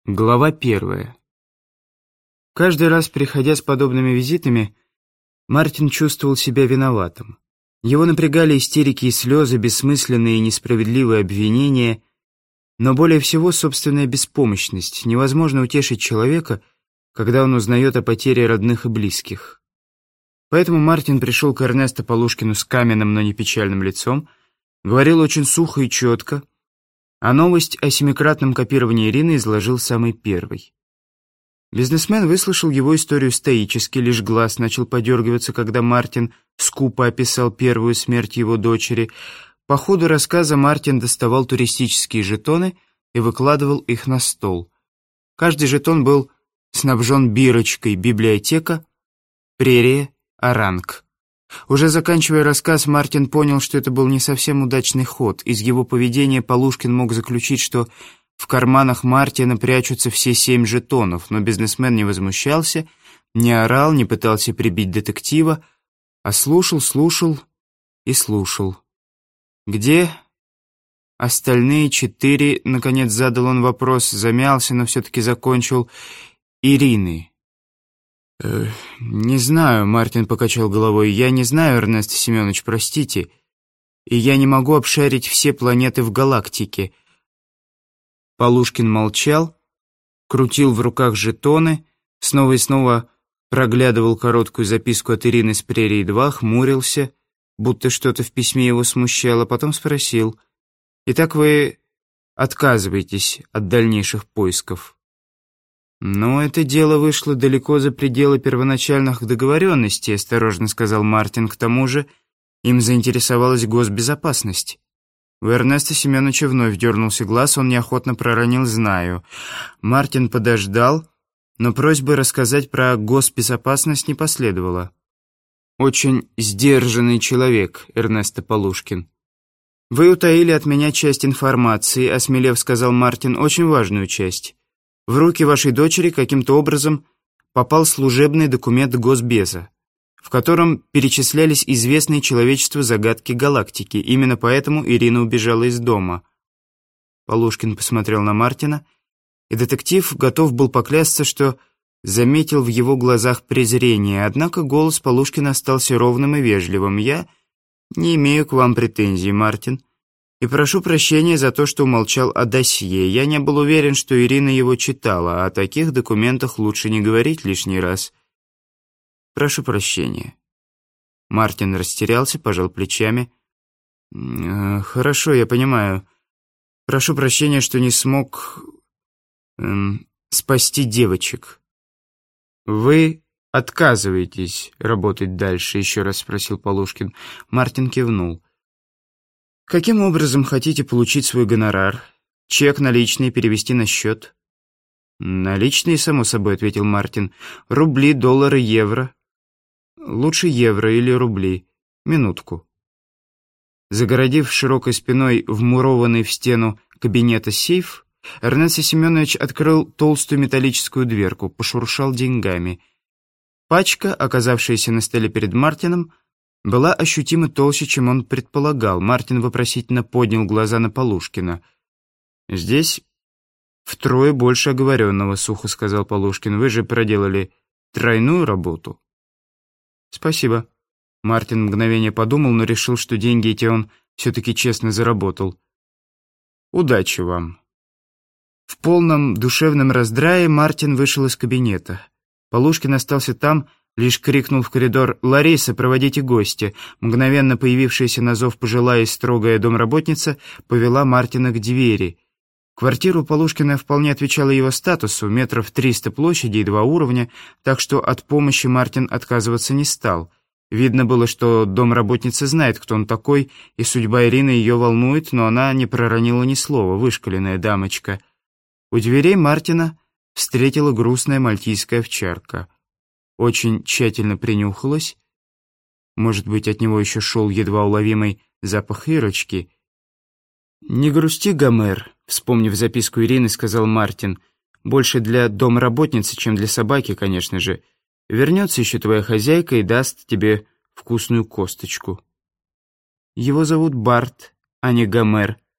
Глава 1. Каждый раз, приходя с подобными визитами, Мартин чувствовал себя виноватым. Его напрягали истерики и слезы, бессмысленные и несправедливые обвинения, но более всего собственная беспомощность. Невозможно утешить человека, когда он узнает о потере родных и близких. Поэтому Мартин пришел к Эрнесту Полушкину с каменным, но не печальным лицом, говорил очень сухо и четко, а новость о семикратном копировании Ирины изложил самый первый. Бизнесмен выслушал его историю стоически, лишь глаз начал подергиваться, когда Мартин скупо описал первую смерть его дочери. По ходу рассказа Мартин доставал туристические жетоны и выкладывал их на стол. Каждый жетон был снабжен бирочкой «Библиотека», «Прерия», «Оранг». Уже заканчивая рассказ, Мартин понял, что это был не совсем удачный ход. Из его поведения Полушкин мог заключить, что в карманах Мартина прячутся все 7 жетонов, но бизнесмен не возмущался, не орал, не пытался прибить детектива, а слушал и слушал. «Где остальные 4?» — наконец задал он вопрос, замялся, но все-таки закончил. «Ирины». «Не знаю», — Мартин покачал головой, — «я не знаю, Эрнест Семенович, простите, и я не могу обшарить все планеты в галактике». Полушкин молчал, крутил в руках жетоны, снова и снова проглядывал короткую записку от Ирины с Прерии-2, хмурился, будто что-то в письме его смущало, потом спросил: «Итак, вы отказываетесь от дальнейших поисков?» «Но это дело вышло далеко за пределы первоначальных договоренностей», — осторожно сказал Мартин. «К тому же им заинтересовалась госбезопасность». У Эрнеста Семеновича вновь дернулся глаз, он неохотно проронил «знаю». Мартин подождал, но просьбы рассказать про госбезопасность не последовало. «Очень сдержанный человек, Эрнесто Полушкин». «Вы утаили от меня часть информации», — осмелев сказал Мартин, — «очень важную часть. В руки вашей дочери каким-то образом попал служебный документ Госбеза, в котором перечислялись известные человечеству загадки галактики. Именно поэтому Ирина убежала из дома». Полушкин посмотрел на Мартина, и детектив готов был поклясться, что заметил в его глазах презрение. Однако голос Полушкина остался ровным и вежливым. «Я не имею к вам претензий, Мартин, и прошу прощения за то, что умолчал о досье. Я не был уверен, что Ирина его читала, а о таких документах лучше не говорить лишний раз. Прошу прощения». Мартин растерялся, пожал плечами. «Хорошо, я понимаю. Прошу прощения, что не смог спасти девочек». «Вы отказываетесь работать дальше?» — еще раз спросил Полушкин. Мартин кивнул. «Каким образом хотите получить свой гонорар? Чек наличный перевести на счет?» «Наличные, само собой», — ответил Мартин. «Рубли, доллары, евро». «Лучше евро или рубли. Минутку». Загородив широкой спиной вмурованный в стену кабинета сейф, Эрнест Семенович открыл толстую металлическую дверку, пошуршал деньгами. Пачка, оказавшаяся на столе перед Мартином, была ощутимо толще, чем он предполагал. Мартин вопросительно поднял глаза на Полушкина. «Здесь втрое больше оговоренного», — сухо сказал Полушкин. «Вы же проделали тройную работу». «Спасибо». Мартин мгновение подумал, но решил, что деньги эти он все-таки честно заработал. «Удачи вам». В полном душевном раздрае Мартин вышел из кабинета. Полушкин остался там, лишь крикнул в коридор: «Лариса, проводите гостя». Мгновенно появившаяся на зов пожилая и строгая домработница повела Мартина к двери. Квартира у Полушкина вполне отвечала его статусу, 300 метров площади и 2 уровня, так что от помощи Мартин отказываться не стал. Видно было, что домработница знает, кто он такой, и судьба Ирины ее волнует, но она не проронила ни слова, вышкаленная дамочка. У дверей Мартина встретила грустная мальтийская овчарка. Очень тщательно принюхалась. Может быть, от него еще шел едва уловимый запах Ирочки. «Не грусти, Гомер», — вспомнив записку Ирины, сказал Мартин. «Больше для домработницы, чем для собаки, конечно же. Вернется еще твоя хозяйка и даст тебе вкусную косточку». «Его зовут Барт, а не Гомер»,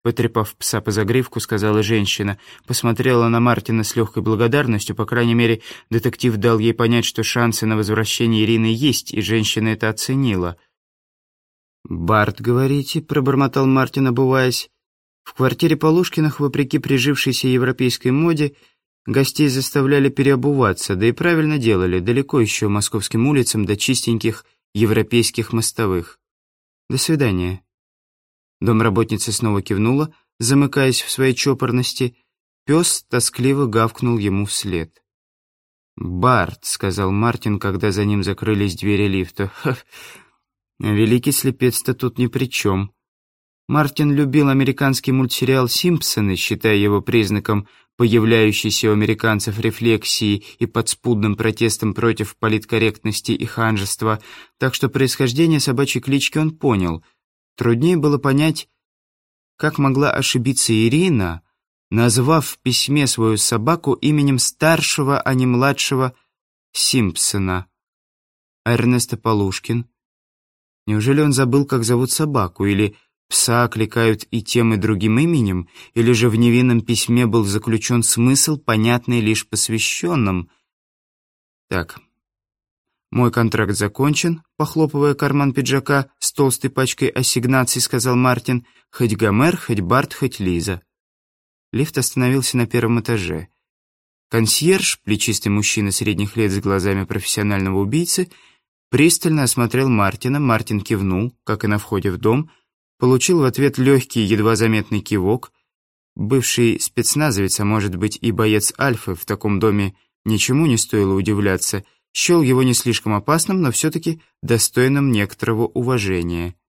потрепав пса по загривку, сказала женщина. Посмотрела на Мартина с легкой благодарностью. По крайней мере, детектив дал ей понять, что шансы на возвращение Ирины есть, и женщина это оценила. «Барт, говорите?» — пробормотал Мартин, обуваясь. В квартире Полушкиных, вопреки прижившейся европейской моде, гостей заставляли переобуваться, да и правильно делали, далеко еще московским улицам до чистеньких европейских мостовых. «До свидания». Домработница снова кивнула, замыкаясь в своей чопорности. Пес тоскливо гавкнул ему вслед. «Барт», — сказал Мартин, когда за ним закрылись двери лифта. «Ха, великий слепец-то тут ни при чем». Мартин любил американский мультсериал «Симпсоны», считая его признаком появляющейся у американцев рефлексии и подспудным протестом против политкорректности и ханжества, так что происхождение собачьей клички он понял. Труднее было понять, как могла ошибиться Ирина, назвав в письме свою собаку именем старшего, а не младшего Симпсона. Эрнесто Полушкин. Неужели он забыл, как зовут собаку, или пса окликают и тем, и другим именем, или же в невинном письме был заключен смысл, понятный лишь посвященным? Так, мой контракт закончен, похлопывая карман пиджака с толстой пачкой ассигнаций, сказал Мартин. Хоть Гомер, хоть Барт, хоть Лиза. Лифт остановился на первом этаже. Консьерж, плечистый мужчина средних лет с глазами профессионального убийцы, пристально осмотрел Мартина. Мартин кивнул, как и на входе в дом, получил в ответ легкий, едва заметный кивок. Бывший спецназовец, а может быть и боец Альфы, в таком доме ничему не стоило удивляться, счел его не слишком опасным, но все-таки достойным некоторого уважения.